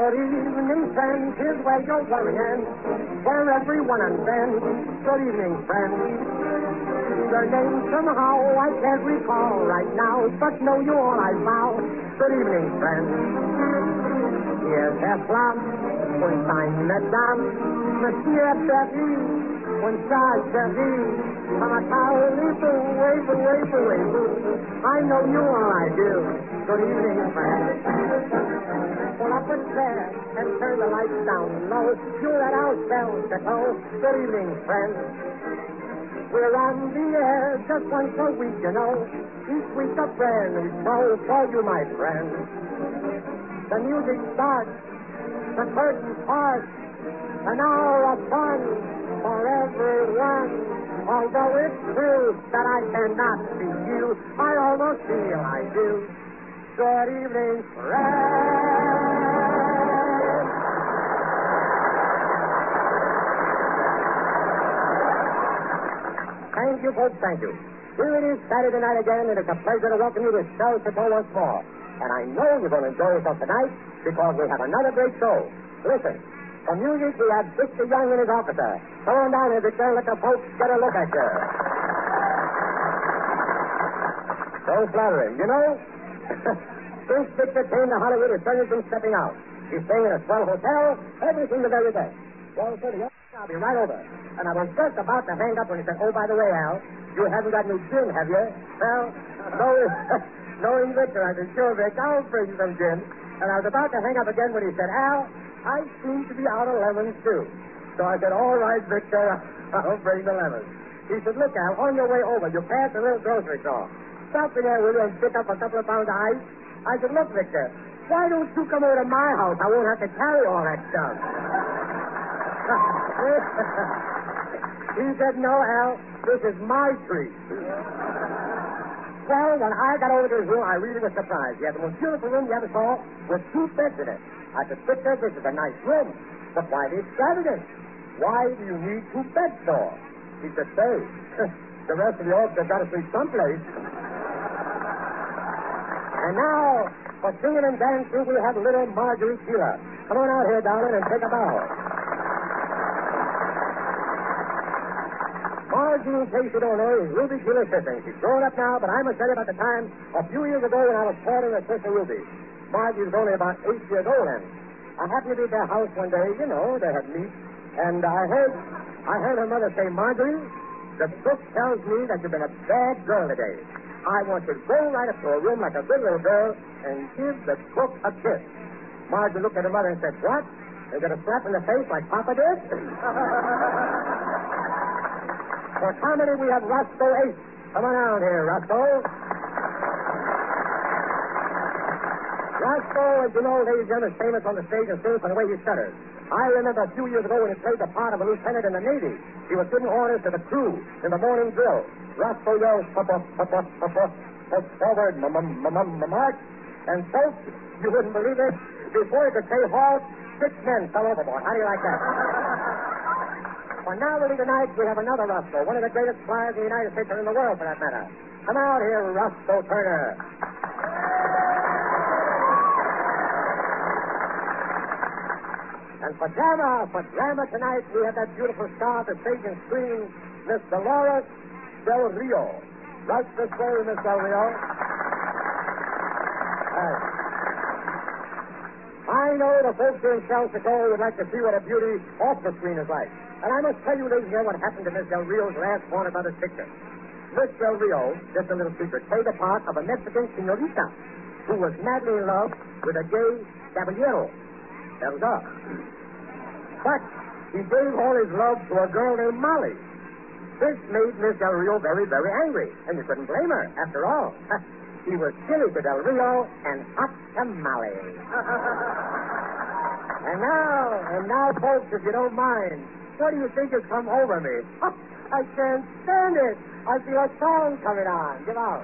Good evening, friends. Here's where you're worrying, where everyone unbends. Good evening, friends. Your name somehow I can't recall right now, but know you all I vow. Good evening, friends. Here's Herr Flam, und sein Madame, Monsieur Berry, und Charles Berry. I know you all I do. Good evening, friends. Pull up a chair and turn the lights down low. You let ourselves to go. Good evening, friends. We're on the air just once a week, you know. Each week a brand new show for you, my friends. The music starts, the curtain parts, an hour of fun for everyone. Although it's true that I cannot see you, I almost feel I do. Good evening, friends. Thank you, folks, thank you. Here it is Saturday night again, and it's a pleasure to welcome you to Shell Chateau once more. And I know you're going to enjoy yourself tonight because we have another great show. Listen, for music, we have Victor Young and his officer. Come on down here, Victor, let the folks get a look at you. So flattering. You know, since Victor came to Hollywood, his son has been stepping out. He's staying in a swell hotel, everything the very best. Well, so I'll be right over. And I was just about to hang up when he said, oh, by the way, Al, you haven't got any gin, have you? Well, knowing Victor, I said, sure, Vic, I'll bring you some gin. And I was about to hang up again when he said, Al, I seem to be out of lemons, too. So I said, all right, Victor, I'll bring the lemons. He said, look, Al, on your way over, you pass a little grocery store. Stop in there, will you, and pick up a couple of pounds of ice? I said, look, Victor, why don't you come over to my house? I won't have to carry all that stuff. He said, no, Al, this is my treat. Well, when I got over to his room, I really was surprised. He had the most beautiful room you ever saw with 2 beds in it. I said, Victor, this is a nice room, but why the extravagance? Why do you need 2 beds for? He said, say, the rest of the orcs have got to sleep someplace. And now, for singing and dancing, we have little Marjorie Keeler. Come on out here, darling, and take a bow. Marjorie, in case you don't know, is Ruby Keeler's sister. She's grown up now, but I must tell you about the time a few years ago when I was courting her sister Ruby. Margie was only about 8 years old then. I happened to be at their house one day, you know, they had meat, and I heard her mother say, Marjorie, the cook tells me that you've been a bad girl today. I want you to go right up to her room like a good little girl and give the cook a kiss. Margie looked at her mother and said, what? They got a slap in the face like Papa did? For comedy, we have Roscoe Ace. Come on out here, Roscoe. Roscoe, as you know, ladies and gentlemen, is famous on the stage and sings for the way he stutters. I remember a few years ago when he played the part of a lieutenant in the Navy. He was giving orders to the crew in the morning drill. Roscoe yells, forward, march. And folks, you wouldn't believe it, before he could say halt, 6 men fell overboard. How do you like that? Well, now, tonight, we have another Roscoe, one of the greatest flyers in the United States or in the world, for that matter. Come out here, Roscoe Turner. And for drama tonight, we have that beautiful star of the stage and screen, Miss Dolores Del Rio. Right this way, Miss Del Rio. I know the folks here in Shell Chateau would like to see what a beauty off the screen is like. And I must tell you, ladies and gentlemen, what happened to Miss Del Rio's last Warner Brothers picture. Miss Del Rio, just a little secret, played the part of a Mexican senorita who was madly in love with a gay caballero. That was all. But he gave all his love to a girl named Molly. This made Miss Del Rio very, very angry, and you couldn't blame her, after all. He was silly to Del Rio and hot to Molly. And now, folks, if you don't mind, what do you think has come over me? I can't stand it. I feel a song coming on. Give out.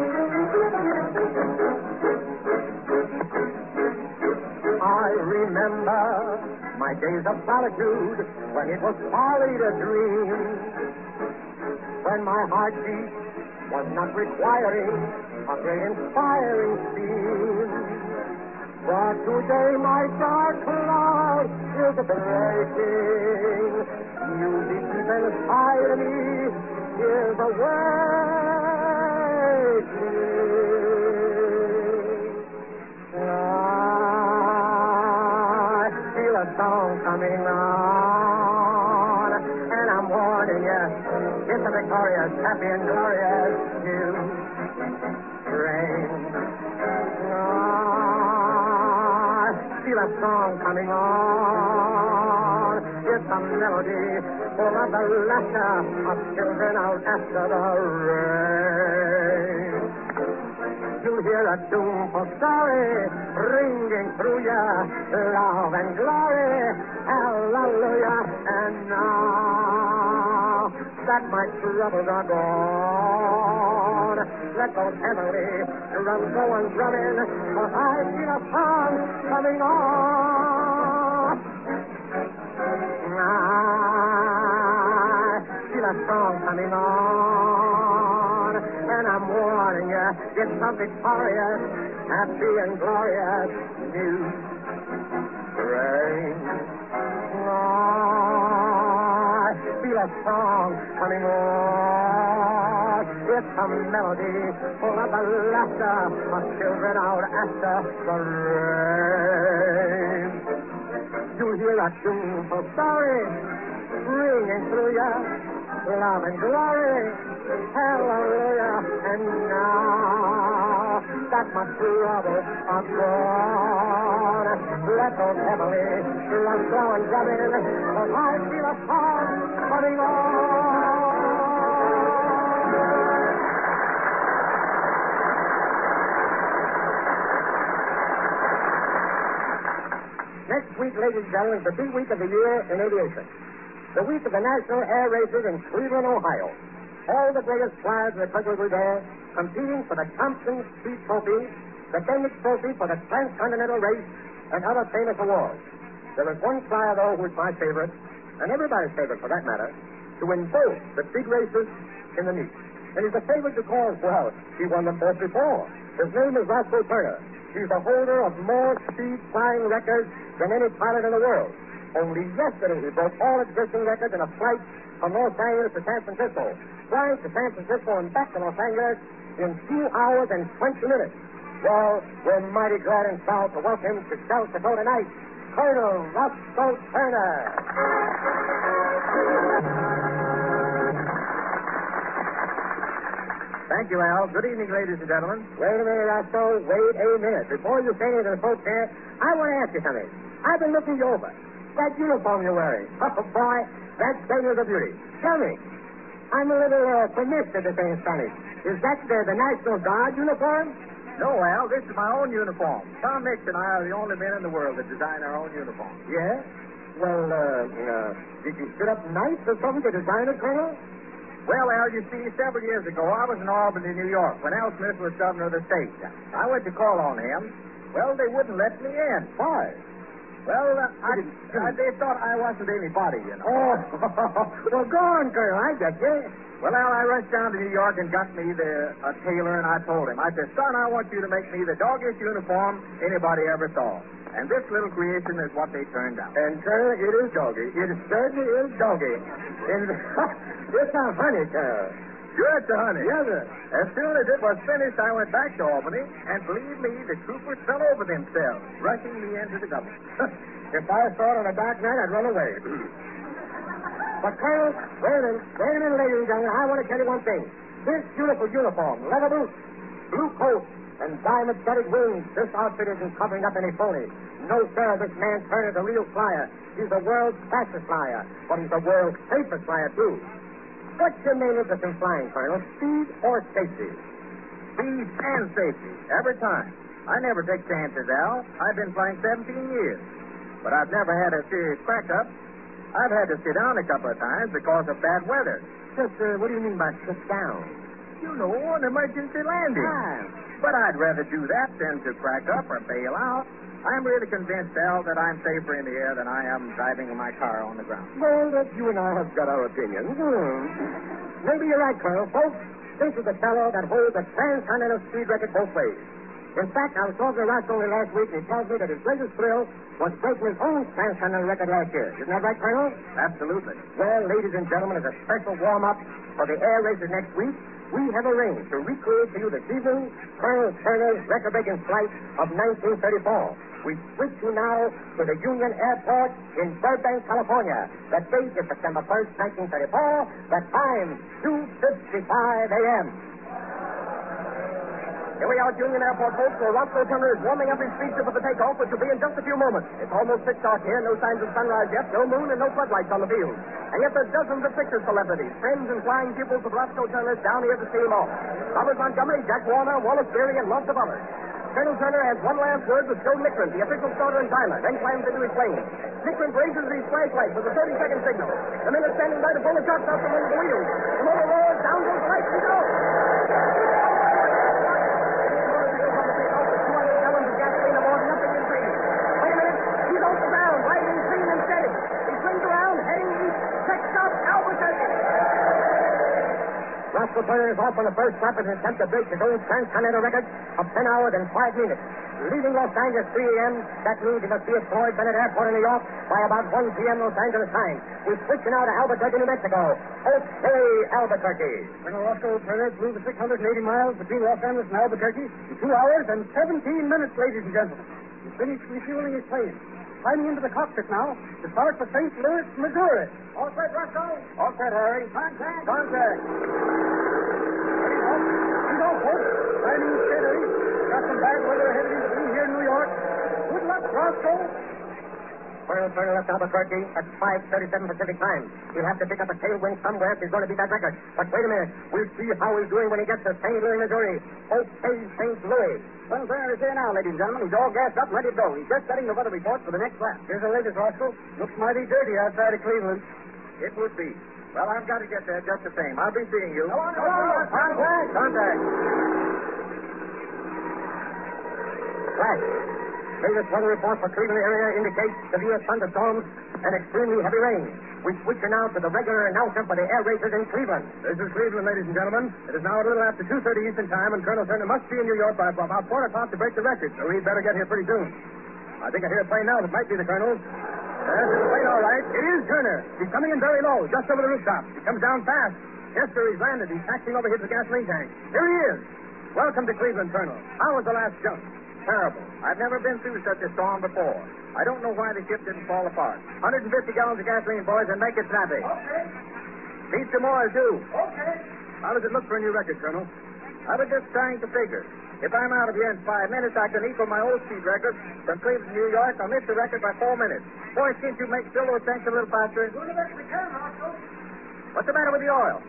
I remember my days of solitude when it was folly to dream, when my heartbeat was not requiring a great inspiring scheme. But today my dark cloud is breaking. You deep inside me is awakening. I feel a song coming on, and I'm warning you, it's a victorious, happy and glorious new spring. I feel a song coming on. It's a melody full of the laughter of children out after the rain. You'll hear a tuneful story ringing through ya, love and glory, hallelujah. And now that my troubles are gone, let those heavenly drums go on drumming, for I feel a song coming on. I feel a song coming on, and I'm warning you, it's a victorious, happy and glorious new spring. I feel a song coming on. It's a melody full of the laughter of children out after the rain. You'll hear a tuneful story ringing through ya, love and glory, hallelujah. And now that my troubles are gone, let those heavenly drums go and drum in, for I feel a song coming on. Next week, ladies and gentlemen, is the big week of the year in aviation. The week of the National Air Races in Cleveland, Ohio. All the greatest flyers in the country were there, competing for the Thompson Street Trophy, the Bendix Trophy for the Transcontinental Race, and other famous awards. There was one flyer, though, who was my favorite, and everybody's favorite for that matter, to win both the big races in the meet. And he's a favorite because, well, he won them both before. His name is Roscoe Turner. He's the holder of more speed flying records than any pilot in the world. Only yesterday he broke all existing records in a flight from Los Angeles to San Francisco, flying to San Francisco and back to Los Angeles in 2 hours and 20 minutes. Well, we're mighty glad and proud to welcome him to South Dakota tonight, Colonel Roscoe Turner. Thank you, Al. Good evening, ladies and gentlemen. Wait a minute, Roscoe. Wait a minute. Before you say anything to the folks here, I want to ask you something. I've been looking you over. That uniform you're wearing. Oh, boy, that thing is a beauty. Tell me. I'm a little permissive to say in Spanish. Is that the National Guard uniform? No, Al, this is my own uniform. Tom Mix and I are the only men in the world that design our own uniform. Yeah? Well, did you sit up nights or something to design it, Colonel? Well, Al, you see, several years ago, I was in Albany, New York, when Al Smith was governor of the state. I went to call on him. Well, they wouldn't let me in. Why? Well, they thought I wasn't anybody, you know. Oh, well, go on, Colonel. I get you. Well, Al, I rushed down to New York and got me a tailor, and I told him, I said, son, I want you to make me the doggiest uniform anybody ever saw. And this little creation is what they turned out. And, Colonel, it is doggy. It certainly is doggy. And it's a honey, Colonel. Sure, it's a honey. Yes, sir. As soon as it was finished, I went back to Albany, and believe me, the troopers fell over themselves, rushing me into the government. If I saw it on a dark night, I'd run away. But, Colonel, wait a minute, ladies and gentlemen. I want to tell you one thing. This beautiful uniform, leather boots, blue coat, and diamond-studded wings, this outfit isn't covering up any phony. No, sir, this man Turner's a real flyer. He's the world's fastest flyer, but he's the world's safest flyer, too. What's your main interest in flying, Colonel? Speed or safety? Speed and safety, every time. I never take chances, Al. I've been flying 17 years. But I've never had a serious crack-up. I've had to sit down a couple of times because of bad weather. Just, what do you mean by sit down? You know, an emergency landing. Ah. But I'd rather do that than to crack up or bail out. I'm really convinced, Al, that I'm safer in the air than I am driving in my car on the ground. Well, that you and I have got our opinions. Maybe you're right, Colonel. Folks, this is the fellow that holds the Transcontinental speed record both ways. In fact, I was talking to Ross only last week, and he tells me that his greatest thrill was breaking his own transcontinental record last year. Isn't that right, Colonel? Absolutely. Well, ladies and gentlemen, as a special warm-up for the air races next week, we have arranged to recreate for you this evening Colonel Turner's record-breaking flight of 1934. We switch you now to the Union Airport in Burbank, California. The date is September 1st, 1934. The time, 2:55 a.m. Here we are at Union Airport, folks, where Roscoe Turner is warming up his speedster for the takeoff, which will be in just a few moments. It's almost pitch dark here, no signs of sunrise yet, no moon, and no floodlights on the field. And yet there's dozens of picture celebrities, friends and flying pupils of Roscoe Turner's down here to see him off. Robert Montgomery, Jack Warner, Wallace Beery, and lots of others. Colonel Turner has one last word with Joe Nickren, the official starter and timer, then climbs into his plane. Nickren raises his flashlight for the 30-second signal. The men are standing by to pull the shots out from under the wheels. The motor roars, down goes the light, and go! Roscoe Turner is off on the first lap in his attempt to break his own transcontinental record of 10 hours and 5 minutes. Leaving Los Angeles 3 a.m., that means he must be at Floyd Bennett Airport in New York by about 1 p.m. Los Angeles time. We're switching out to Albuquerque, New Mexico. Okay, Albuquerque. Colonel Roscoe Turner flew the 680 miles between Los Angeles and Albuquerque in 2 hours and 17 minutes, ladies and gentlemen. He's finished refueling his plane. Climbing into the cockpit now to start for St. Louis, Missouri. All set, Roscoe? All set, Harry. Contact. Contact. He's off, folks. Climbing steadily. Got some bad weather ahead of him between here and New York. Good luck, Roscoe. Colonel Turner left Albuquerque at 5:37 Pacific time. He'll have to pick up a tailwind somewhere if he's going to beat that record. But wait a minute. We'll see how he's doing when he gets to St. Louis, Missouri. Okay, St. Louis. Well, Turner is here now, ladies and gentlemen. He's all gassed up and ready to go. He's just setting the weather report for the next lap. Here's the latest, Roscoe. Looks mighty dirty outside of Cleveland. It would be. Well, I've got to get there just the same. I'll be seeing you. Go on. Contact. Contact. Flash. Latest weather report for Cleveland area indicates severe thunderstorms and extremely heavy rain. We switch now to the regular announcer for the air races in Cleveland. This is Cleveland, ladies and gentlemen. It is now a little after 2:30 Eastern Time, and Colonel Turner must be in New York by about 4 o'clock to break the record, so he'd better get here pretty soon. I think I hear a plane now that might be the Colonel's. Yes, it's a plane, all right. It is Turner. He's coming in very low, just over the rooftop. He comes down fast. Yes, sir, he's landed. He's taxiing over here to the gasoline tank. Here he is. Welcome to Cleveland, Colonel. How was the last jump? Terrible. I've never been through such a storm before. I don't know why the ship didn't fall apart. 150 gallons of gasoline, boys, and make it snappy. Okay. Need some more, do. Okay. How does it look for a new record, Colonel? I was just trying to figure. If I'm out of here in 5 minutes, I can equal my old speed record from Cleveland to New York. I'll miss the record by 4 minutes. Boys, can't you make still those tanks a little faster? Do the best we can, Roscoe. What's the matter with the oil?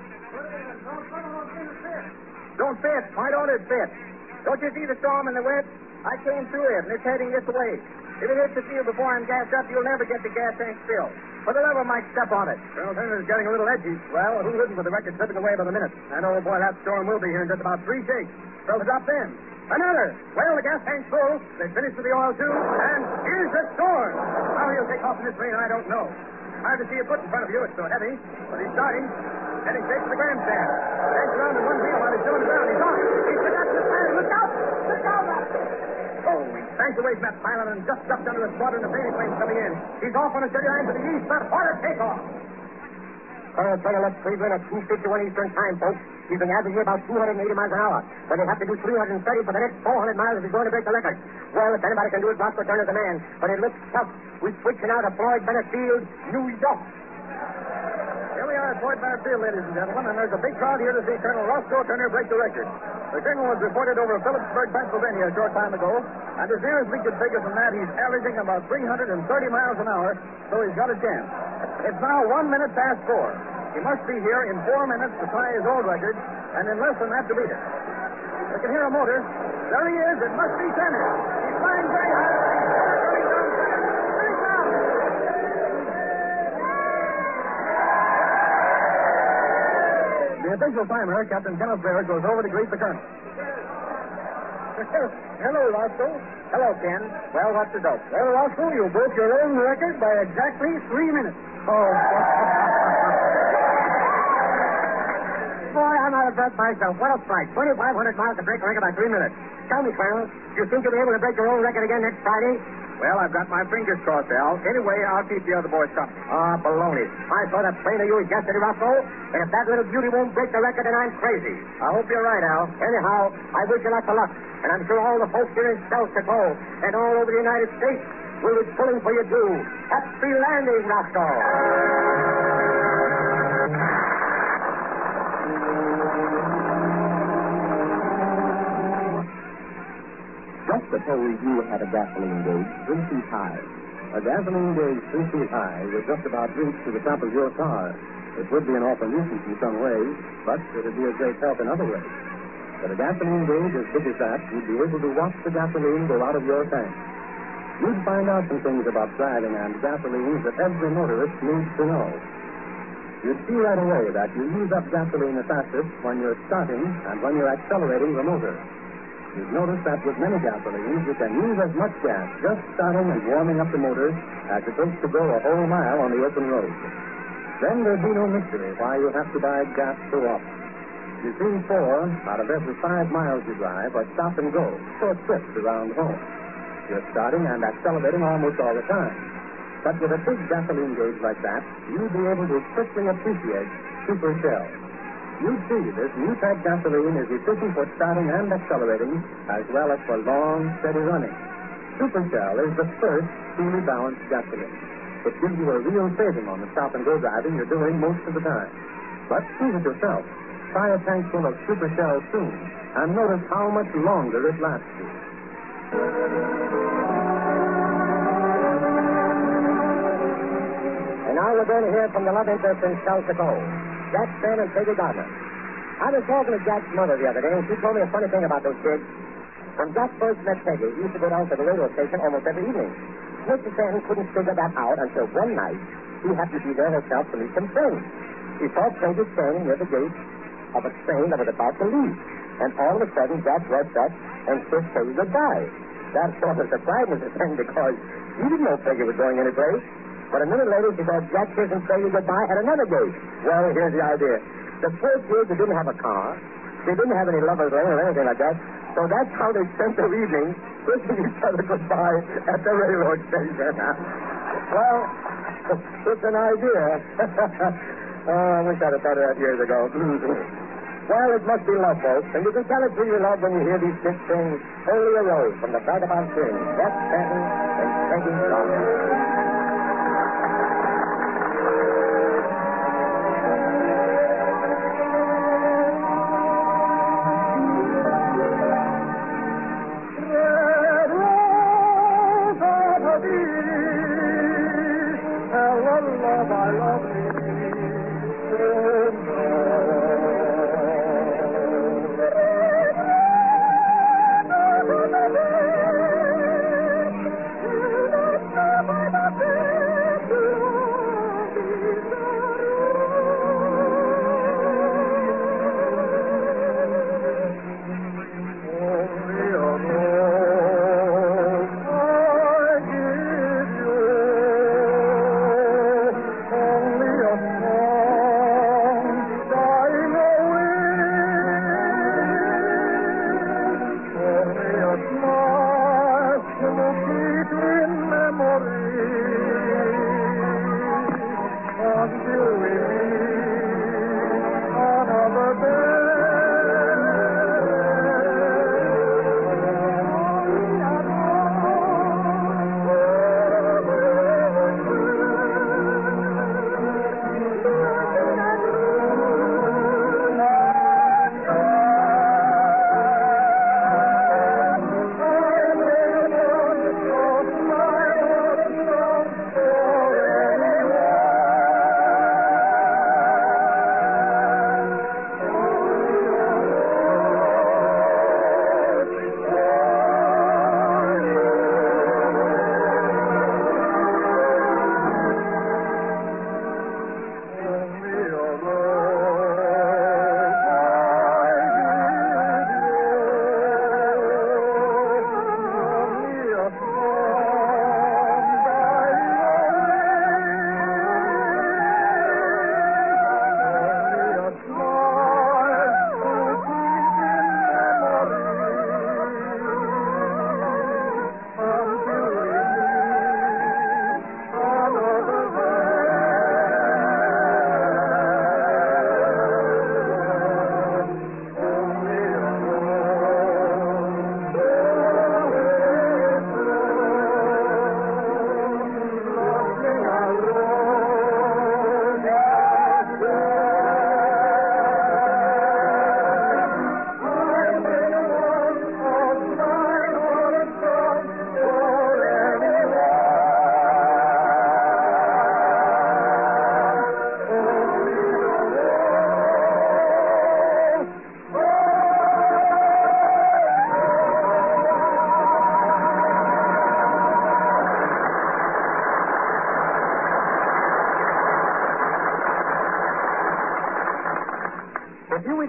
Don't fit. Why don't it fit? Don't you see the storm and the wind? I came through it, and it's heading this way. If it hits the field before I'm gassed up, you'll never get the gas tank filled. For the love of Mike, step on it. Colonel Turner is getting a little edgy. Well, who wouldn't with the record slipping away by the minute? And, oh, boy, that storm will be here in just about 3 shakes. So drop in. Another. Well, the gas tank's full. They finished with the oil, too. And here's the storm. How he'll take off in this rain, I don't know. Hard to see a foot in front of you. It's so heavy. But he's starting. Heading straight to the grandstand. Hangs around in one wheel while he's doing the ground. He's off. He's forgotten his plan. Look out! Look out! Oh, he banked away from that pilot and just ducked under a squadron of Navy planes coming in. He's off on a steady line to the east, but what a takeoff! Colonel Turner left Cleveland at 2:51 Eastern Time, folks. He's been averaging about 280 miles an hour. But he'll have to do 330 for the next 400 miles if he's going to break the record. Well, if anybody can do it, Roscoe Turner's the man. But it looks tough. We're switching out to Floyd Bennett Field, New York. Here we are at Floyd Bennett Field, ladies and gentlemen, and there's a big crowd here to see Colonel Roscoe Turner break the record. The Colonel was reported over Phillipsburg, Pennsylvania a short time ago, and as near as we could figure from that, he's averaging about 330 miles an hour, so he's got a chance. It's now 1 minute past 4. He must be here in 4 minutes to tie his old record, and in less than that to beat it. We can hear a motor. There he is. It must be Turner. He's flying very high. Coming down fast. Very down. The official timer, Captain Kenneth Baird, goes over to greet the Colonel. Hello, Roscoe. Hello, Ken. Well, what's the dope? Well, Roscoe, you broke your own record by exactly 3 minutes. Oh, Boy, I'm out of breath myself. What a flight. 2,500 miles to break a record by 3 minutes. Tell me, Colonel, you think you'll be able to break your own record again next Friday? Well, I've got my fingers crossed, Al. Anyway, I'll keep the other boys company. Ah, baloney. I saw that plane of yours yesterday, Roscoe, and if that little beauty won't break the record, then I'm crazy. I hope you're right, Al. Anyhow, I wish you lots of luck, and I'm sure all the folks here in South Dakota and all over the United States will be pulling for you, too. Happy landing, Roscoe. Just suppose you had a gasoline gauge 3 feet high. A gasoline gauge 3 feet high would just about reach to the top of your car. It would be an awful nuisance in some ways, but it would be a great help in other ways. With a gasoline gauge as big as that, you'd be able to watch the gasoline go out of your tank. You'd find out some things about driving and gasoline that every motorist needs to know. You'd see right away that you use up gasoline the fastest when you're starting and when you're accelerating the motor. You've noticed that with many gasolines, you can use as much gas just starting and warming up the motor as it takes to go a whole mile on the open road. Then there'd be no mystery why you have to buy gas so often. You see, 4 out of every 5 miles you drive are stop and go, short trips around home. You're starting and accelerating almost all the time. But with a big gasoline gauge like that, you'd be able to quickly appreciate Super Shell. You see, this new type gasoline is efficient for starting and accelerating, as well as for long, steady running. Super Shell is the first truly balanced gasoline. It gives you a real saving on the stop-and-go driving you're doing most of the time. But prove it yourself. Try a tank full of Super Shell soon, and notice how much longer it lasts you. And now we're going to hear from the love interest in South Dakota, Jack Stan and Peggy Gardner. I was talking to Jack's mother the other day, and she told me a funny thing about those kids. When Jack first met Peggy, he used to go down to the radio station almost every evening. Mr. Stanton couldn't figure that out until one night he happened to be there herself to meet some friends. He saw Peggy standing near the gate of a train that was about to leave. And all of a sudden, Jack rushed up and kissed Peggy goodbye. That sort of surprised Mr. Stanton because he didn't know Peggy was going anyplace. But a minute later, she saw Jack kissing Peggy goodbye at another gate. Well, here's the idea. The poor kids didn't have a car. They didn't have any lovers' lane or anything like that. So that's how they spent their evening kissing each other goodbye at the railroad station. Well, it's an idea. Oh, I wish I'd have thought of that years ago. Well, it must be love, folks. And you can tell it's really love when you hear these kids sing Holy a Rose from the Vagabond Sing. Jack Stanton and Peggy Gardner.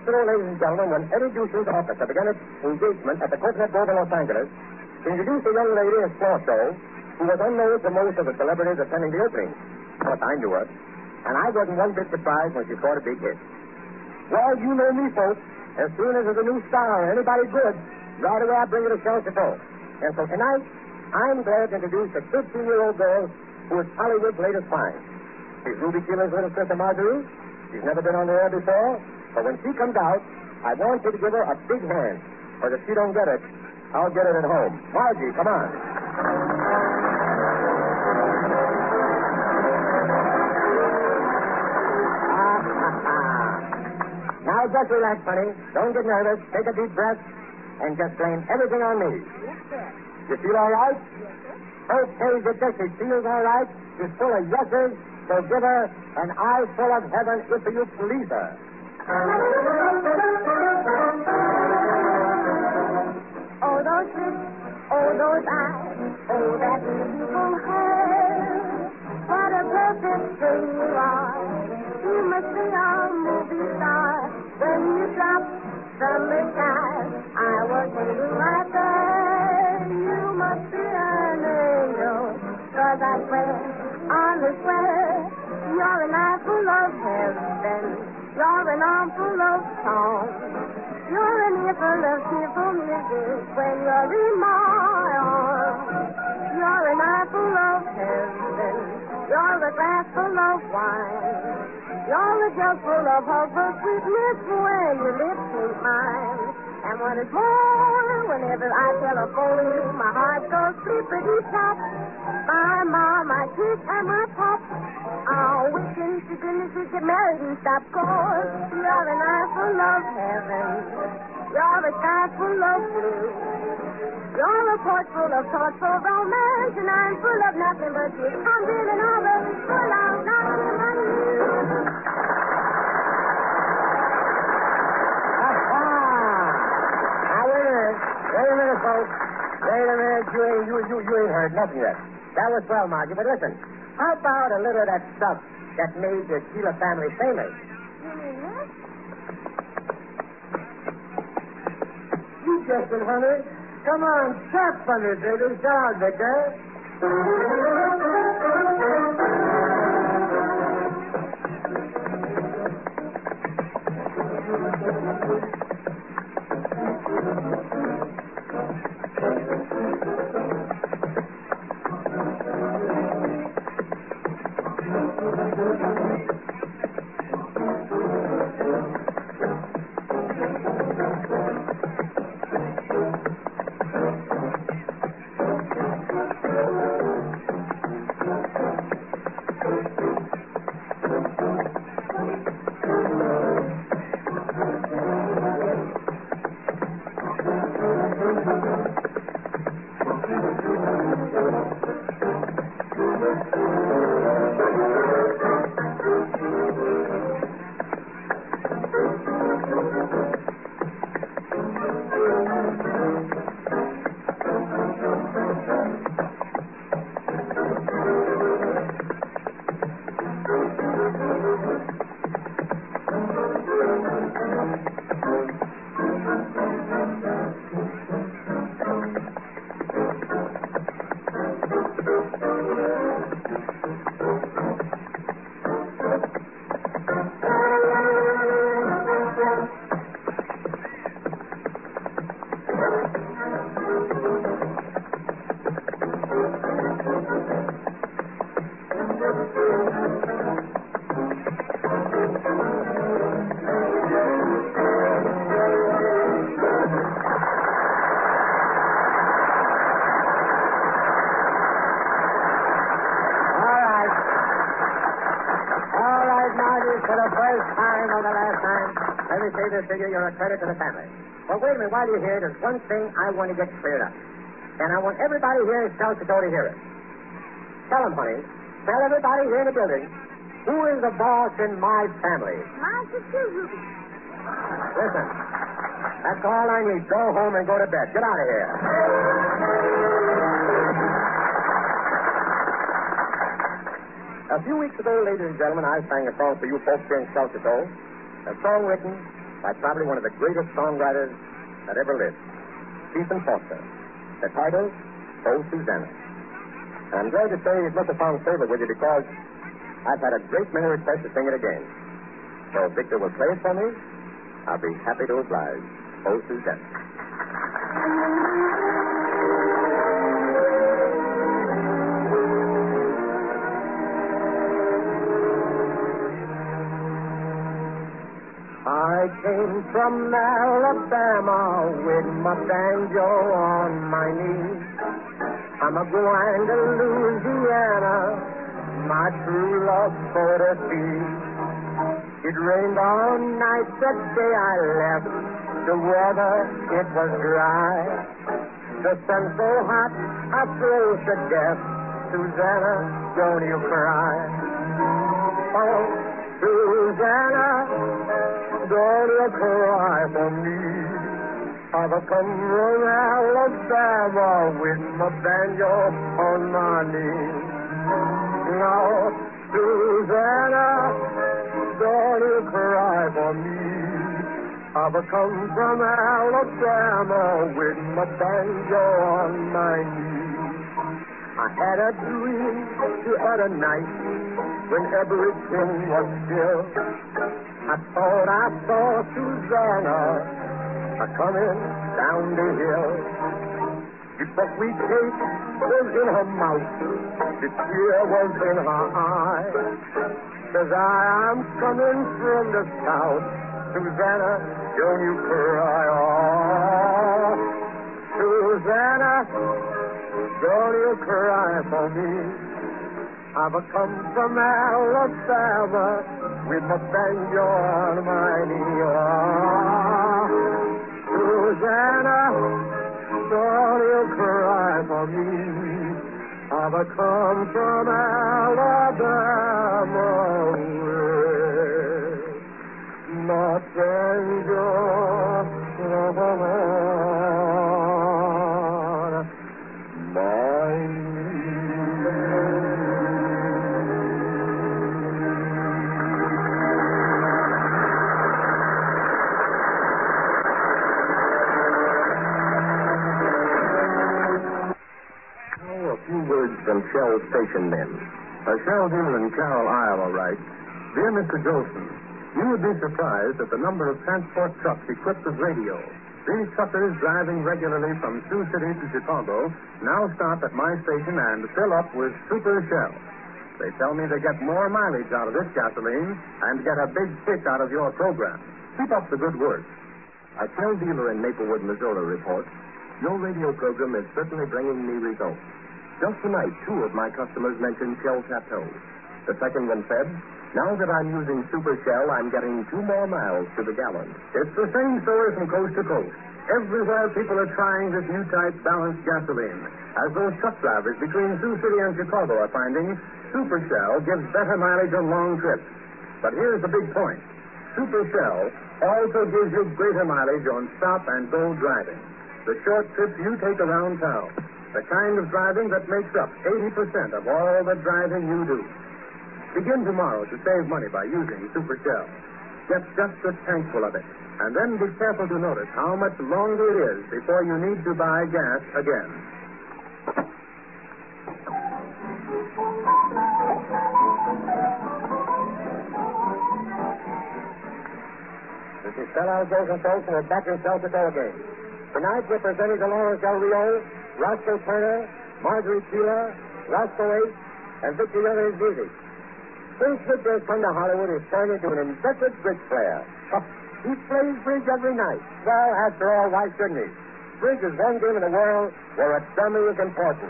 weeks ago, ladies and gentlemen, when Eddie Dushman's officer began its engagement at the Coconut Grove in Los Angeles to introduce a young lady in a floor show who was unknown to most of the celebrities attending the opening. Of course, I knew her, and I wasn't one bit surprised when she scored a big hit. Well, you know me, folks. As soon as there's a new star or anybody good, right away I bring it to Shell Chateau. And so tonight, I'm glad to introduce a 15-year-old girl who is Hollywood's latest find. She's Ruby Keeler's little sister, Marjorie. She's never been on the air before, but when she comes out, I want you to give her a big hand. Because if she don't get it, I'll get it at home. Margie, come on. Now just relax, honey. Don't get nervous. Take a deep breath and just blame everything on me. Yes, sir. You feel all right? Yes, sir. Okay, the Dixie feels all right. She's full of yeses, so give her an eye full of heaven if you please her. Oh, those lips, oh, those eyes, oh, that beautiful hair. What a perfect thing you are. You must be a movie star. When you drop from the sky, I was thinking right there. You must be an angel. 'Cause I swear, on the swear, you're an eye full of heaven. You're an arm full of song. You're an ear full of cheerful music when you're in my arms. You're an eye full of heaven. You're a glass full of wine. You're a jug full of hopeful sweetness when your lips meet mine. And what is more, whenever I telephone you, my heart goes flippity-flop. My mom, my kiss, and my pop. Oh, wishing to goodness we get married and stop, 'cause you're an eye full of heaven. You're a sky full of blue. You're a port full of thoughtful romance, and I'm full of nothing but you. I'm feeling all the full of nothing but you. Now, wait a minute, folks. Wait a minute. You ain't heard nothing yet. That was swell, Margie, but listen. How about a little of that stuff that made the Keeler family famous? You mean this? You guessed it, honey. Come on, step on it, baby. Shout out, Victor. For the first time or the last time, let me say this to you, you're a credit to the family. But wait a minute, while you're here, there's one thing I want to get cleared up. And I want everybody here in South Dakota to hear it. Tell them, honey. Tell everybody here in the building, who is the boss in my family? Mine's just you, Ruby. Listen, that's all I need. Go home and go to bed. Get out of here. A few weeks ago, ladies and gentlemen, I sang a song for you folks here in South Dakota. A song written by probably one of the greatest songwriters that ever lived, Stephen Foster. The title, Oh, Susanna. And I'm glad to say it must have found favor with you because I've had a great many requests to sing it again. So if Victor will play it for me, I'll be happy to oblige. Oh, Susanna. I came from Alabama with my banjo on my knee. I'm a going to Louisiana, my true love for to see. It rained all night the day I left. The weather, it was dry. The sun so hot, I froze to death. Susanna, don't you cry. Oh, Susanna, don't you cry for me. I've come from Alabama with my banjo on my knee. Now, Susanna, don't you cry for me. I've come from Alabama with my banjo on my knee. I had a dream the other night when everything was still. I thought I saw Susanna coming down the hill. The buckwheat cake was in her mouth, the tear was in her eye. Says I'm coming from the south. Susanna, don't you cry. Oh, Susanna, don't you cry for me. I've come from Alabama with my banjo on my knee. Oh, Susanna, don't you cry for me. I've come from Alabama with my banjo on my knee. Words from Shell station men. Shell dealer in Carroll, Iowa writes, Dear Mr. Jolson, you would be surprised at the number of transport trucks equipped with radio. These truckers driving regularly from Sioux City to Chicago now stop at my station and fill up with Super Shell. They tell me they get more mileage out of this gasoline and get a big kick out of your program. Keep up the good work. A Shell dealer in Maplewood, Missouri reports, your radio program is certainly bringing me results. Just tonight, 2 of my customers mentioned Shell Chateau. The second one said, now that I'm using Super Shell, I'm getting 2 more miles to the gallon. It's the same story from coast to coast. Everywhere people are trying this new type balanced gasoline. As those truck drivers between Sioux City and Chicago are finding, Super Shell gives better mileage on long trips. But here's the big point. Super Shell also gives you greater mileage on stop-and-go driving. The short trips you take around town. The kind of driving that makes up 80% of all the driving you do. Begin tomorrow to save money by using Super Shell. Get just a tankful of it. And then be careful to notice how much longer it is before you need to buy gas again. This is Stella Joseph folks, and we're back in South Dakota again. Tonight we're presenting to Lawrence Del Rio, Roscoe Turner, Marjorie Keeler, Roscoe H., and Victor Young and his music. Since Victor has come to Hollywood, he's turned into an inveterate bridge player. He plays bridge every night. Well, after all, why shouldn't he? Bridge is one game in the world where a dummy is important.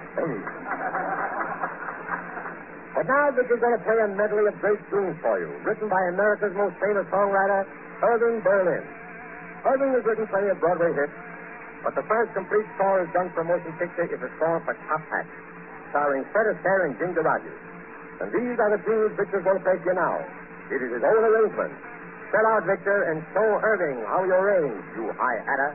But now Victor's going to play a medley of great tunes for you, written by America's most famous songwriter, Irving Berlin. Irving has written plenty of Broadway hits, but the first complete score he's done for a motion picture is a score for Top Hat, starring Fred Astaire and Ginger Rogers. And these are the tunes Victor's going to play for you now. It is his own arrangement. Spell out, Victor, and show Irving how you range, you high hatter.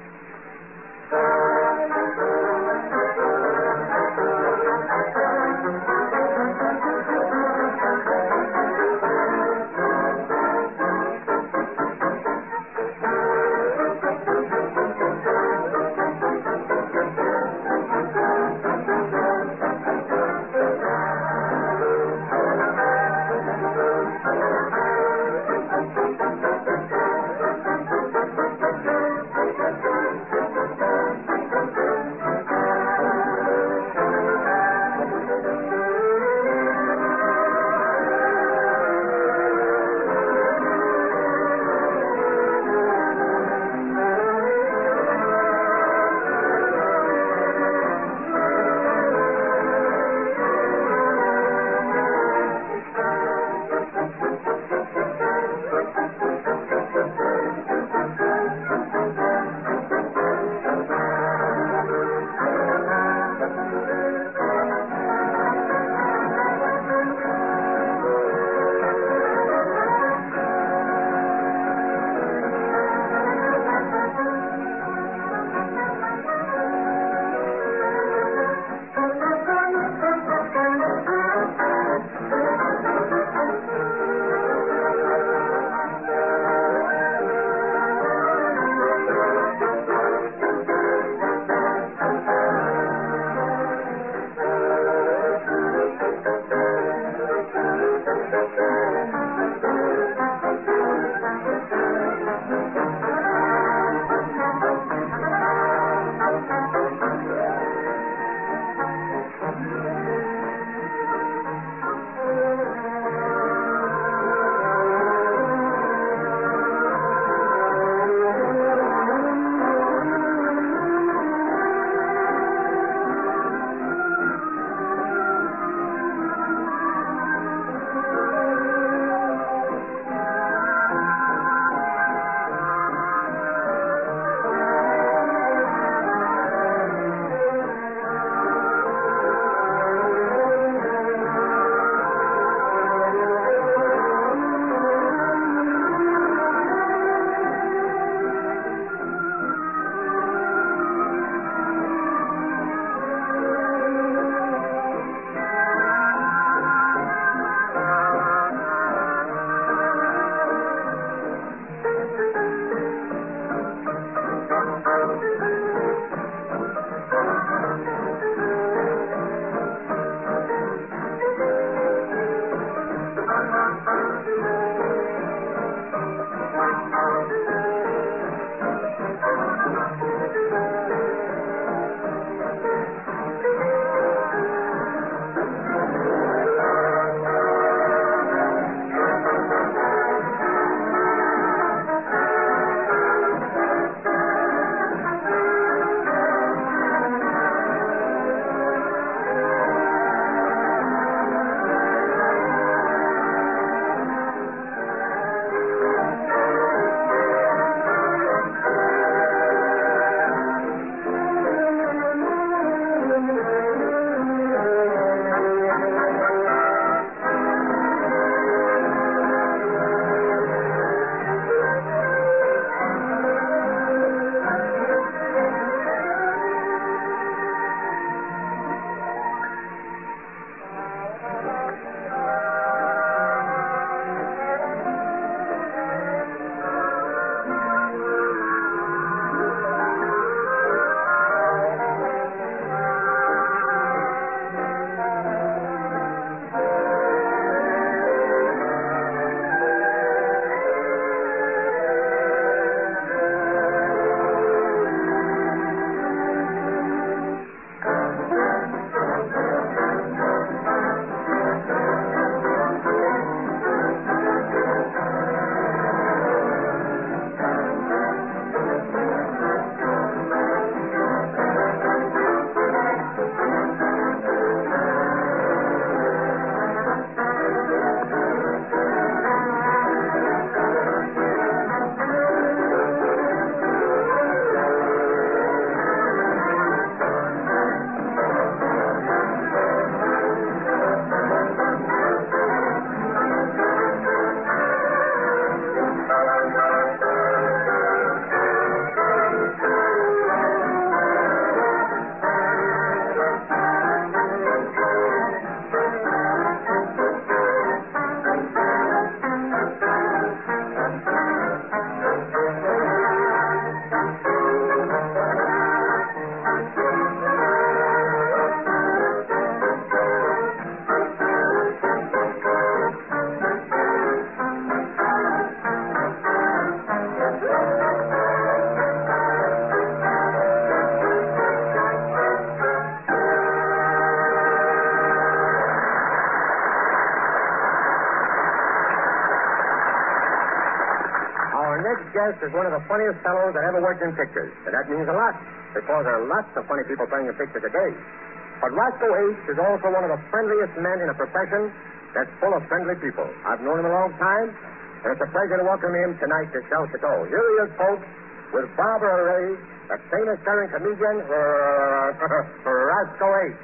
guest is one of the funniest fellows that ever worked in pictures. And that means a lot, because there are lots of funny people playing in pictures today. But Roscoe H. is also one of the friendliest men in a profession that's full of friendly people. I've known him a long time, and it's a pleasure to welcome him tonight to Shell Chateau. Here he is, folks, with Barbara Ray, that famous starring comedian, Roscoe H.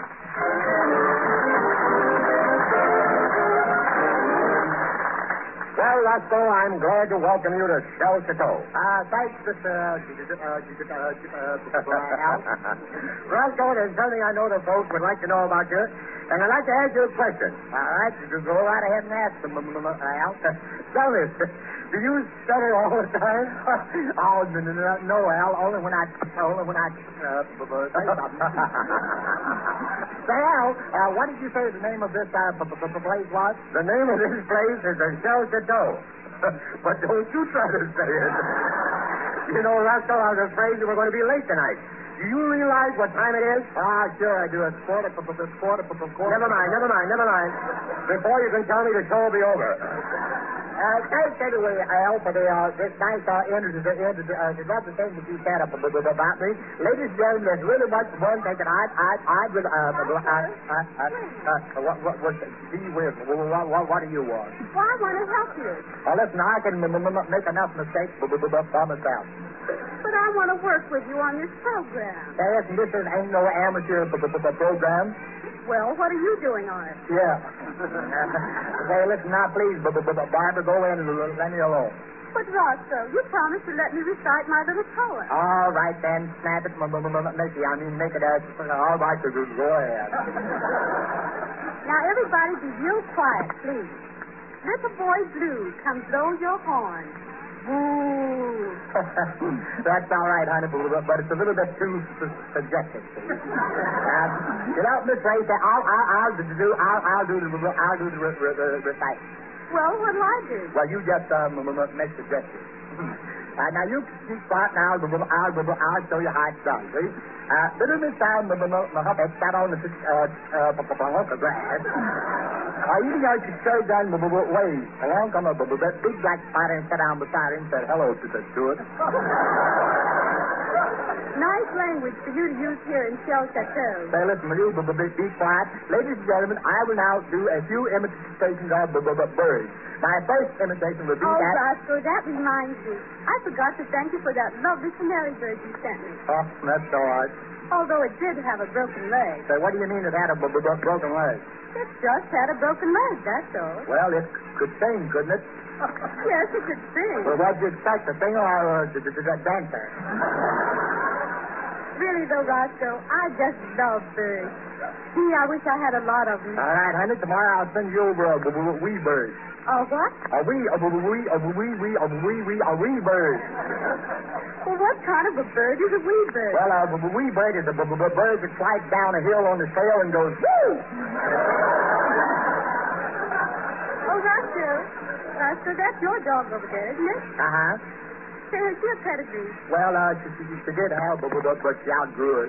Well, Roscoe, I'm glad to welcome you to Shell Chateau. Thanks, Mr. Roscoe, there's something I know the folks would like to know about you, and I'd like to ask you a question. All right, you go right ahead and ask them, Al. Tell me, do you stutter all the time? Oh, no, Al. Only when I say something. Say, Al, what did you say the name of this place was? The name of this place is the Shell Chateau. But don't you try to say it. You know, Roscoe, I was afraid you were going to be late tonight. Do you realize what time it is? Ah, sure I do. It's quarter. Never mind. Before you can tell me, the show will be over. Thanks anyway, Al, for this nice lots of things that you said about me. Ladies and gentlemen, there's really much one thing that I would what do you want? Well, I want to help you. Oh, listen, I can make enough mistakes by myself. But I want to work with you on this program. Hey, listen, this ain't no amateur program. Well, what are you doing on it? Yeah. Hey, listen, now, please, Barbara, go in and let me alone. But, Roscoe, you promised to let me recite my little poem. All right, then, snap it, Mickey. Make it all right, go ahead. Now, everybody be real quiet, please. Little boy blue, come blow your horn. Boo. That's all right, honey, but it's a little bit too subjective. Miss Ray, I'll do the reciting. Well, what'll I do? Well, you just make suggestions. Now you keep quiet now. I'll show you how it's done. See? Little Miss Al Muhammad sat on the hunk of grass. Eating out your cherry down the way. Along come a big black spider and sat down beside him and said, "Hello, Sister Stewart." Nice language for you to use here in Shell Chateau. Say, listen, will you be quiet? Ladies and gentlemen, I will now do a few imitations of birds. My first imitation will be that... that... Roscoe, that reminds me. I forgot to thank you for that lovely canary bird you sent me. Oh, that's all right. Although it did have a broken leg. Say, what do you mean it had a broken leg? It just had a broken leg, that's all. Well, it could sing, couldn't it? Yes, it could sing. Well, what'd you expect, a singer or a dancer? Really, though, Roscoe, I just love birds. Gee, I wish I had a lot of them. All right, honey, tomorrow I'll send you over a wee bird. What? A wee bird. Well, what kind of a bird is a wee bird? Well, a wee bird is a bird that slides down a hill on the trail and goes, woo! Oh, Roscoe, that's your dog over there, isn't it? Uh-huh. Say, has she a pedigree? Well, she did have, but she outgrew it.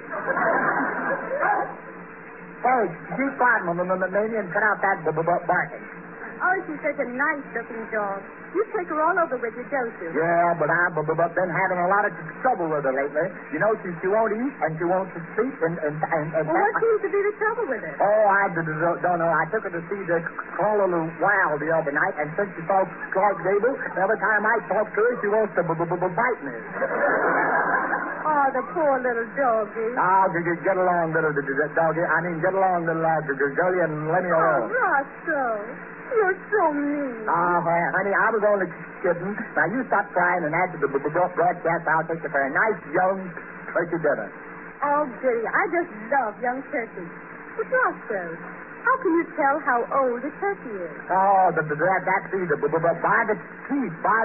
Hey, keep quiet, Mamie, and cut out that barking. Oh, she's such a nice-looking dog. You take her all over with you, don't you? Yeah, but I've been having a lot of trouble with her lately. You know, she won't eat, and she won't sleep, and well, what seems to be the trouble with her? Oh, I don't know. I took her to see the Colonel Wild the other night, and since she saw Clark Gable, every time I talk to her, she wants to bite me. Oh, the poor little doggie. Oh, get along, little doggie. I mean, get along, little girlie, and let me alone. Oh, Roscoe. You're so mean. Oh, honey, I was only kidding. Now, you stop crying, and after the broadcast, I'll take you for a nice, young turkey dinner. Oh, goody. I just love young turkeys. But, Roscoe, how can you tell how old a turkey is? Oh, that's easy. By the teeth. By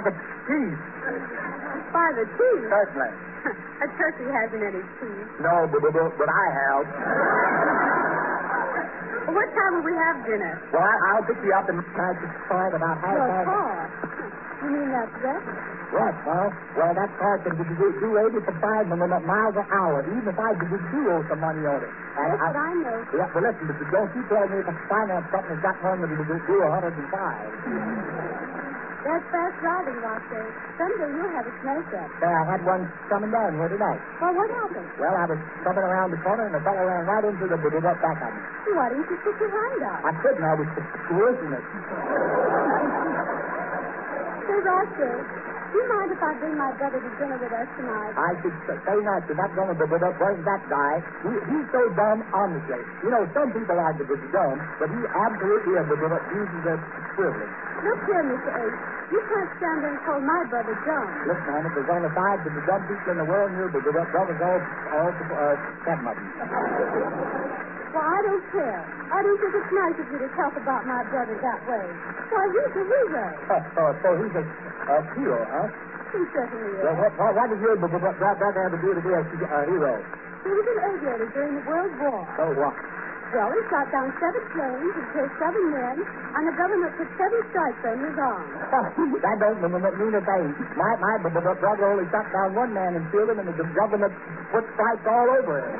the teeth? Certainly. A turkey hasn't any teeth. No, but I have. What time will we have dinner? Well, I'll pick you up and try to find about half Your past. car. You mean that dress? What, huh? Well, that car can do 85 miles an hour, even if I do owe some money on it. That's what I know. Yeah, well, listen, but don't you tell me if I finance something that's got one that will do 105. That's fast driving, Roger. Someday you'll have a snow set. Say, I had one coming down here tonight. Well, what happened? Well, I was coming around the corner, and the fellow ran right into the bit up back on me. Why didn't you stick your hand out? I couldn't. I was coercing it. Say, Roger, do you mind if I bring my brother to dinner with us tonight? I should say not. You're not going to bit up. Where's that guy? He's so dumb, honestly. You know, some people are a bit dumb, but he absolutely is a bit up. Uses a privilege. Look here, Mr. H. You can't stand there and call my brother dumb. Look, man, if there's only 5 of the dumb people in the world, you're the bit up. Brothers all 7 of them. Well, I don't care. I don't think it's nice of you to talk about my brother that way. Why, he's a hero. So he's a hero, huh? He certainly is. Well, what does your brother have to do to be a hero? He was an aviator during the World War. So what? Well, he shot down 7 planes and killed 7 men, and the government put 7 stripes on his arm. That don't mean a thing. My brother only shot down 1 man and killed him, and the government put stripes all over him.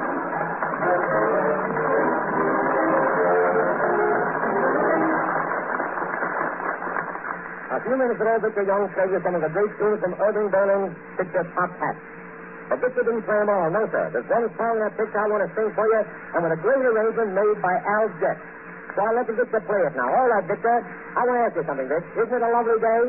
A few minutes ago, Victor Young played you some of the great tunes from Irving Berlin's picture Top Hat. But Victor didn't play them all, no, sir. There's one song in that picture I want to sing for you, and with a great arrangement made by Al Jett. So I'll let the Victor play it now. All right, Victor. I want to ask you something, Vic. Isn't it a lovely day?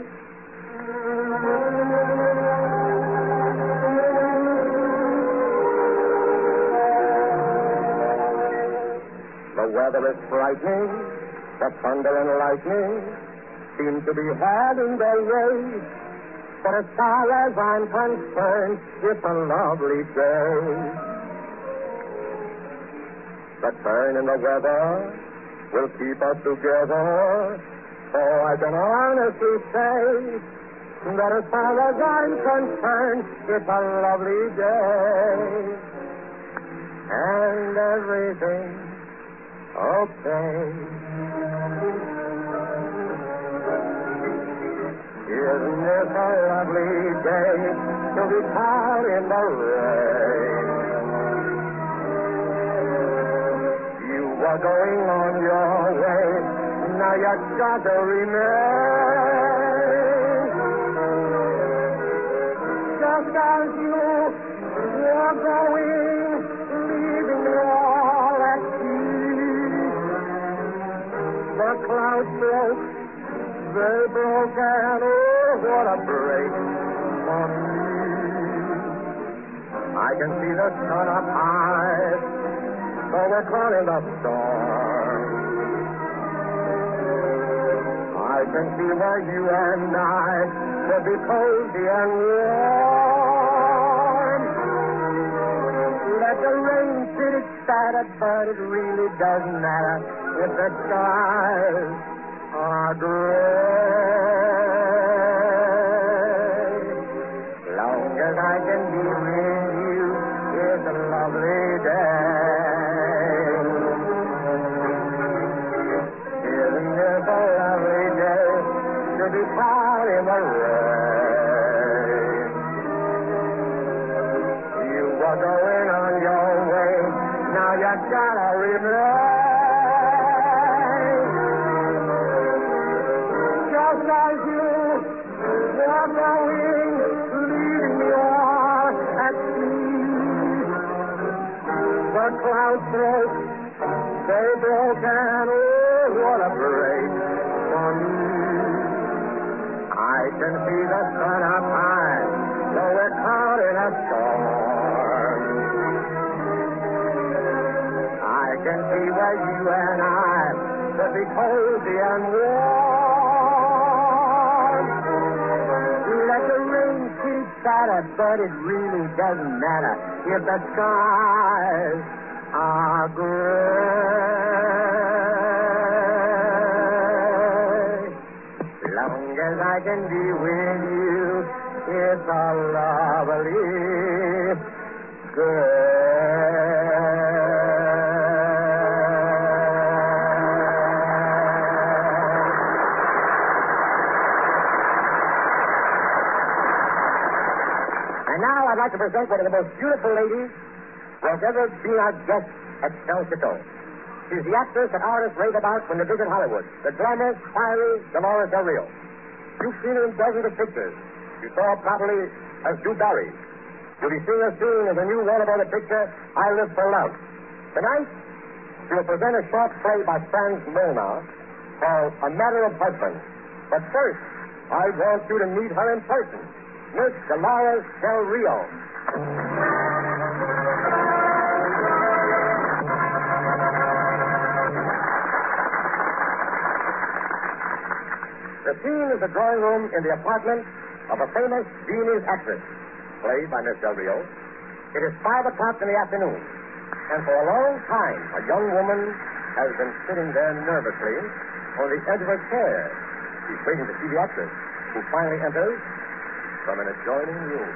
The weather is frightening. The thunder and lightning seem to be having their way. But as far as I'm concerned, it's a lovely day. The turn in the weather will keep us together. So I can honestly say that as far as I'm concerned, it's a lovely day. And everything okay. Isn't it a lovely day to be caught in the rain? You are going on your way, now you got to remain. Just as you were going, leaving me all at sea, the clouds broke. They broke and oh, what a break for me. I can see the sun up high, so we're caught in the storm. I can see where you and I will be cozy and warm. Let the rain sit excited, but it really doesn't matter if the skies are gray. Long as I can be with you, it's a lovely day. Isn't it a lovely day to be caught in the rain? You are going on your way, now you gotta remain. As you were going, leaving me all at sea. The clouds broke, they broke, and oh, what a break for me. I can see the sun up high, so we're caught in a storm. I can see where you and I will be cozy and warm. But it really doesn't matter if the skies are gray. Long as I can be with you, it's a lovely day. I'd like to present one of the most beautiful ladies who has ever been our guest at El Chateau. She's the actress that artists rave about when they visit Hollywood, the glamorous, fiery Dolores Del Rio. You've seen her in dozens of pictures. You saw her probably as Drew Barry. You'll be seeing her soon as a new Warner picture, I Live for Love. Tonight, she'll present a short play by Franz Molnar called A Matter of Husband. But first, I want you to meet her in person, Miss Dolores Del Rio. The scene is the drawing room in the apartment of a famous Viennese actress, played by Miss Del Rio. It is 5 o'clock in the afternoon, and for a long time, a young woman has been sitting there nervously on the edge of her chair. She's waiting to see the actress, who finally enters from an adjoining room.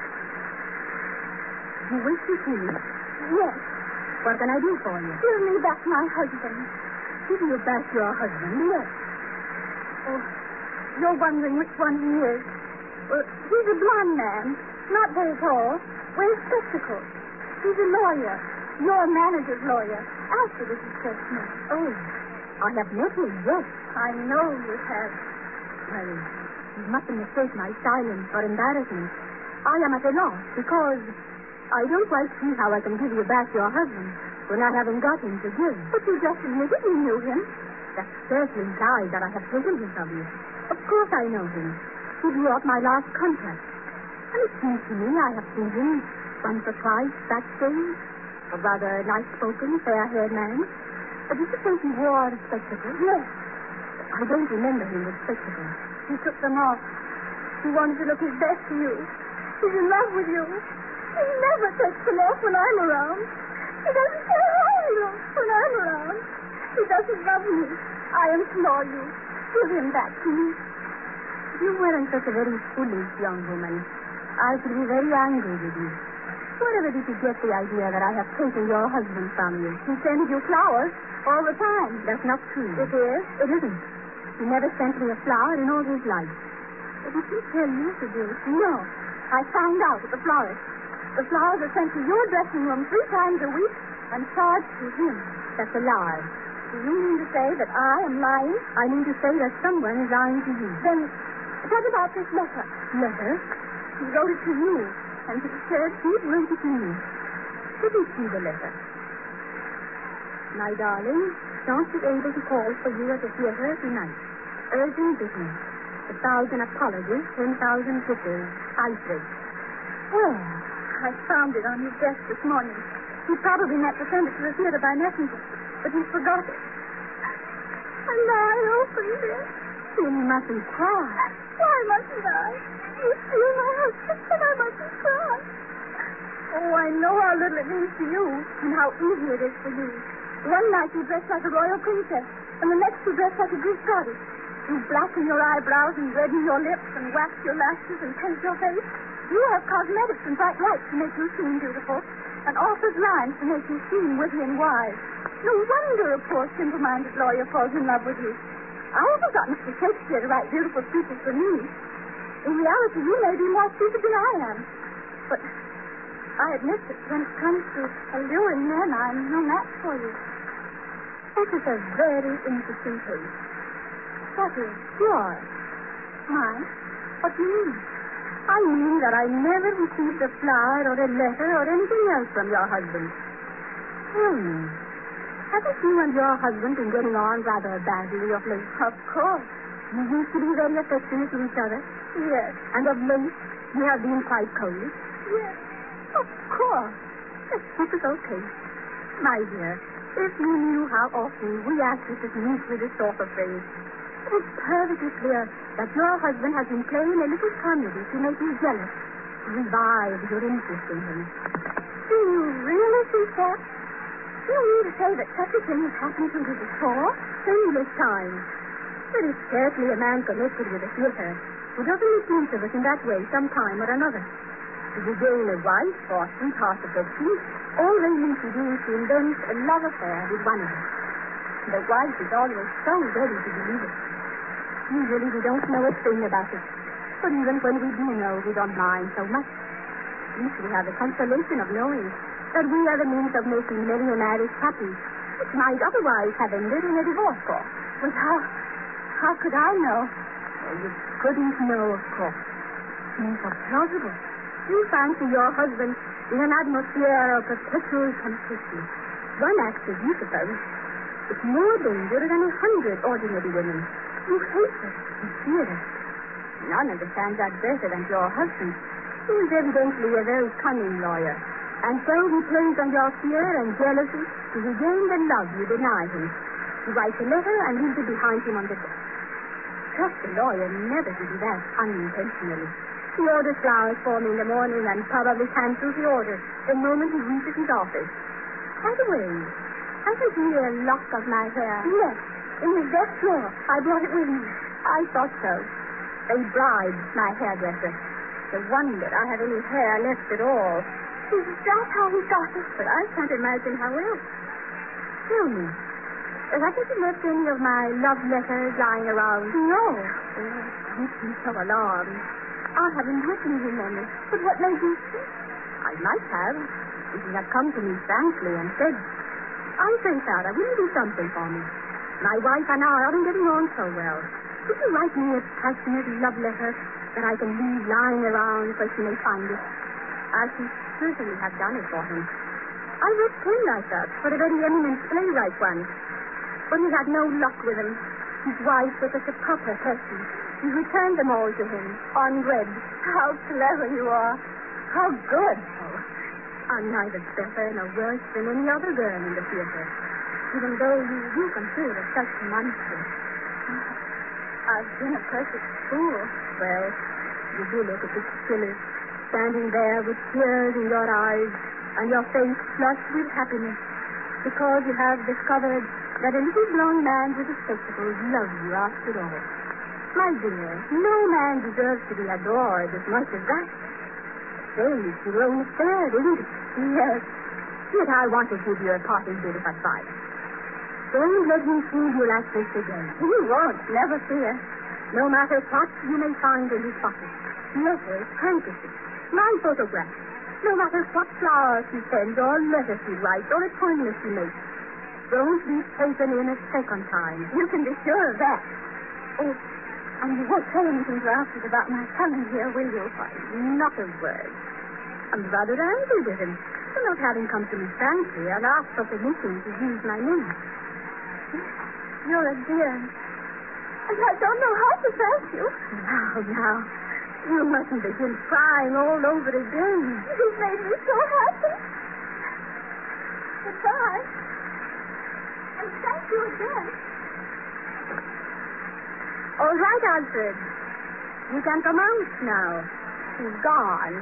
You wish to see me? Yes. What can I do for you? Give me back my husband. Give you back your husband? Yes. Oh, you're wondering which one he is. Well, he's a blond man, not very tall, wears spectacles. He's a lawyer. Your manager's lawyer. After this is just me. Oh, I have met him, yes. I know you have. Well, you mustn't mistake my silence or embarrassment. I am at a loss because I don't quite see how I can give you back your husband when I haven't got him to give. But you just admitted you knew him. That scarcely implies that I have taken him from you. Of course I know him. He drew up my last contract. And it seems to me I have seen him once or twice backstage. A rather nice-spoken, fair-haired man. Did you say he wore spectacles? Yes. I don't remember him with spectacles. He took them off. He wanted to look his best to you. He's in love with you. He never takes them off when I'm around. He doesn't care how he looks when I'm around. He doesn't love me. I implore you. Give him back to me. If you weren't such a very foolish young woman, I should be very angry with you. Wherever did you get the idea that I have taken your husband from you? He sends you flowers all the time. That's not true. It is? It isn't. He never sent me a flower in all his life. Didn't he tell you to do it? No. I found out at the florist. The flowers are sent to your dressing room 3 times a week and charged to him. That's a lie. Do you mean to say that I am lying? I mean to say that someone is lying to you. Then what about this letter? Letter? He wrote it to you, and he said He wrote it to me. Did you see the letter? My darling, shan't be able to call for you at the theater tonight. Urgent business. 1,000 apologies, 10,000 kisses. Alfred. Well, I found it on his desk this morning. He probably meant to send it to the theater by messenger, but he forgot it. And now I opened it. You mustn't cry. Why mustn't I? You steal my husband, and I mustn't cry. Oh, I know how little it means to you, and how easy it is for you. One night you dress like a royal princess, and the next you dress like a Greek goddess. You blacken your eyebrows and redden your lips and wax your lashes and paint your face. You have cosmetics and bright lights to make you seem beautiful, and author's lines to make you seem witty and wise. No wonder a poor, simple-minded lawyer falls in love with you. I haven't got Mr. Shakespeare to write beautiful speeches for me. In reality, you may be more stupid than I am. But I admit that when it comes to alluring men, I'm no match for you. That is a very interesting case. What is? Yours. Mine? What do you mean? I mean that I never received a flower or a letter or anything else from your husband. Haven't you and your husband been getting on rather badly of late? Of course. You used to be very affectionate to each other. Yes. And of late, you have been quite cold. Yes. Of course. That is okay. My dear, if you knew how often we actresses meet with this sort of phrase, it is perfectly clear that your husband has been playing a little comedy to make you jealous, to revive your interest in him. Do you really think that? Do you mean to say that such a thing has happened to you before? Endless times. There is scarcely a man connected with the theater who doesn't meet each of us in that way some time or another. To gain a wife or sweetheart affection, all they need to do is to invent a love affair with one of us. The wife is always so ready to believe it. Usually we don't know a thing about it. But even when we do know, we don't mind so much. At least we have the consolation of knowing that we are the means of making many a marriage happy, which might otherwise have ended in a divorce court. But how could I know? Oh, you couldn't know, of course. Seems so plausible. You fancy your husband in an atmosphere of perpetual complicity. One acts as you suppose. It's more dangerous than 100 ordinary women. You hate her. You fear her. None understands that better than your husband. He is evidently a very cunning lawyer. And so he plays on your fear and jealousy to regain the love you deny him. He writes a letter and leaves it behind him on the desk. Trust a lawyer never to do that unintentionally. He orders flowers for me in the morning and probably cancels the order the moment he reaches his office. By the way, hasn't he a lock of my hair? Yes, in his desk drawer. I brought it with me. I thought so. They bribed my hairdresser. It's a wonder I have any hair left at all. Is that how he got it? But I can't imagine how else. Tell me, haven't you left any of my love letters lying around? No. Oh, don't be so alarmed. I haven't written him any. But what made you think? I might have. If he had come to me frankly and said, I'm afraid, Sarah, will you do something for me? My wife and I aren't getting on so well. Could you write me a passionate love letter that I can leave lying around so she may find it? I should certainly have done it for him. I wrote 10 like that for a very eminent playwright once. But he had no luck with them. His wife was such a proper person. He returned them all to him, unread. How clever you are. How good. Oh, I'm neither better nor worse than any other girl in the theater, even though you consider such a monster. I've been a perfect fool. Well, you do look a bit silly, standing there with tears in your eyes and your face flushed with happiness because you have discovered that a little blonde man with a spectacles loves you after all. My dear, no man deserves to be adored as much as that. Say, it's your own affair, isn't it? Yes. Yet I want to give you a parting bit of advice. Don't let me fool you like this again. You won't, never fear. No matter what you may find in his pocket, letters, handkerchiefs, my photograph, no matter what flowers he sends or letters he writes or appointments he makes, don't be taken in a second time. You can be sure of that. Oh, and you won't say anything to Alfred about my coming here, will you? Why, not a word. I'm rather angry with him for not having come to me frankly and asked for permission to use my name. You're a dear. And I don't know how to thank you. Now. You mustn't begin crying all over again. You've made me so happy. Goodbye. And thank you again. All right, Alfred. You can come out now. He's gone.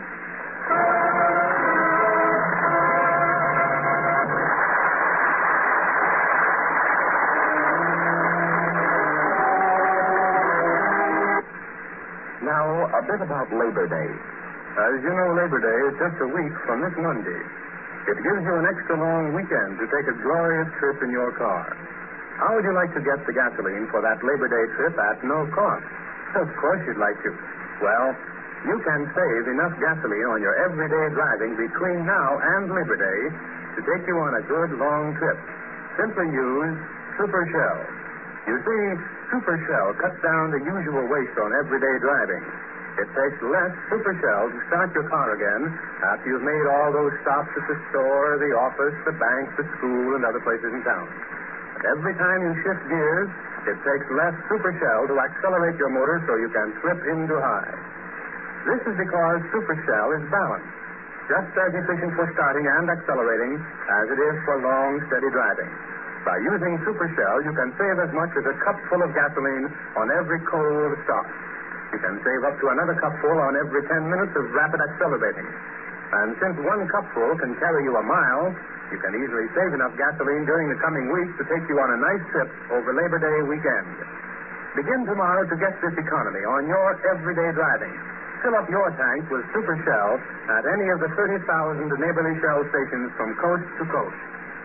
Now, a bit about Labor Day. As you know, Labor Day is just a week from this Monday. It gives you an extra long weekend to take a glorious trip in your car. How would you like to get the gasoline for that Labor Day trip at no cost? Of course you'd like to. Well, you can save enough gasoline on your everyday driving between now and Labor Day to take you on a good long trip. Simply use Super Shell. You see, Super Shell cuts down the usual waste on everyday driving. It takes less Super Shell to start your car again after you've made all those stops at the store, the office, the bank, the school, and other places in town. And every time you shift gears, it takes less Super Shell to accelerate your motor so you can slip into high. This is because Super Shell is balanced, just as efficient for starting and accelerating as it is for long, steady driving. By using Super Shell, you can save as much as a cupful of gasoline on every cold stop. You can save up to another cupful on every 10 minutes of rapid accelerating. And since one cupful can carry you a mile, you can easily save enough gasoline during the coming weeks to take you on a nice trip over Labor Day weekend. Begin tomorrow to get this economy on your everyday driving. Fill up your tank with Super Shell at any of the 30,000 neighborly Shell stations from coast to coast.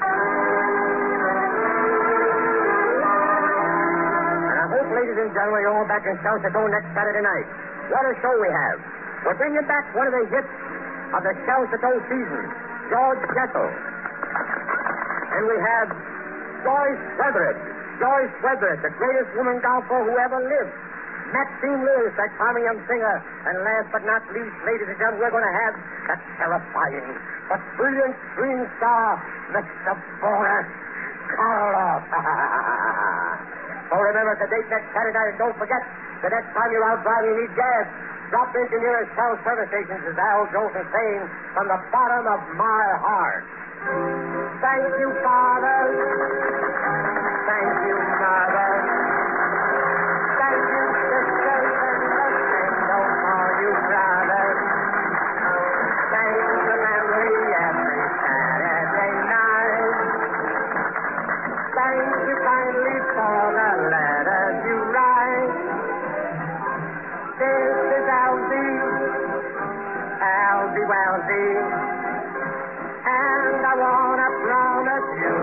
Ladies and gentlemen, you're all back in Shell Chateau next Saturday night. What a show we have. We're bringing back one of the hits of the Shell Chateau season, George Jessel. And we have Joyce Weatheritt. Joyce Weatheritt, the greatest woman golfer who ever lived. Maxine Lewis, that charming young singer. And last but not least, ladies and gentlemen, we're going to have that terrifying but brilliant screen star, Mr. Boris Karloff. So remember to date next Saturday night, and don't forget, the next time you're out driving, you need gas. Drop into nearest Shell service stations, as Al Jones is saying, from the bottom of my heart. Thank you, Father. Thank you, Mother. Thank you, sisters, and the same goes for you, brothers. Thank the memory every Saturday night. Thank you kindly for the letters you write. This is Alby Welby, and I want to promise you,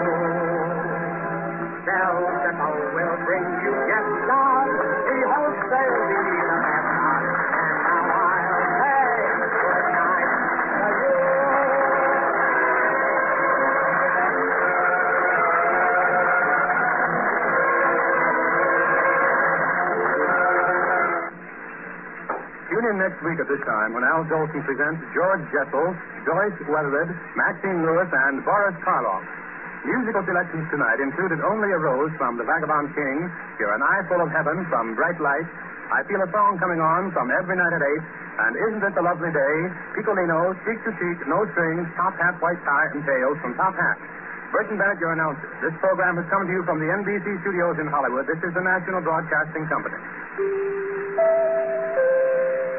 Delta will bring you guest stars. He hopes they'll be the best part, and now I'll say good night to you. Tune in next week at this time when Al Jolson presents George Jessel, Joyce Weathered, Maxine Lewis, and Boris Karloff. Musical selections tonight included Only a Rose from The Vagabond King, You're an Eye Full of Heaven from Bright Light, I Feel a Song Coming On from Every Night at 8, and Isn't This a Lovely Day, Piccolino, Cheek to Cheek, No Strings, Top Hat, White Tie, and Tails from Top Hat. Burton Bennett, your announcer. This program has come to you from the NBC studios in Hollywood. This is the National Broadcasting Company.